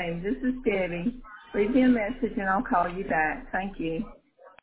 Hi, this is Debbie. Leave me a message and I'll call you back. Thank you.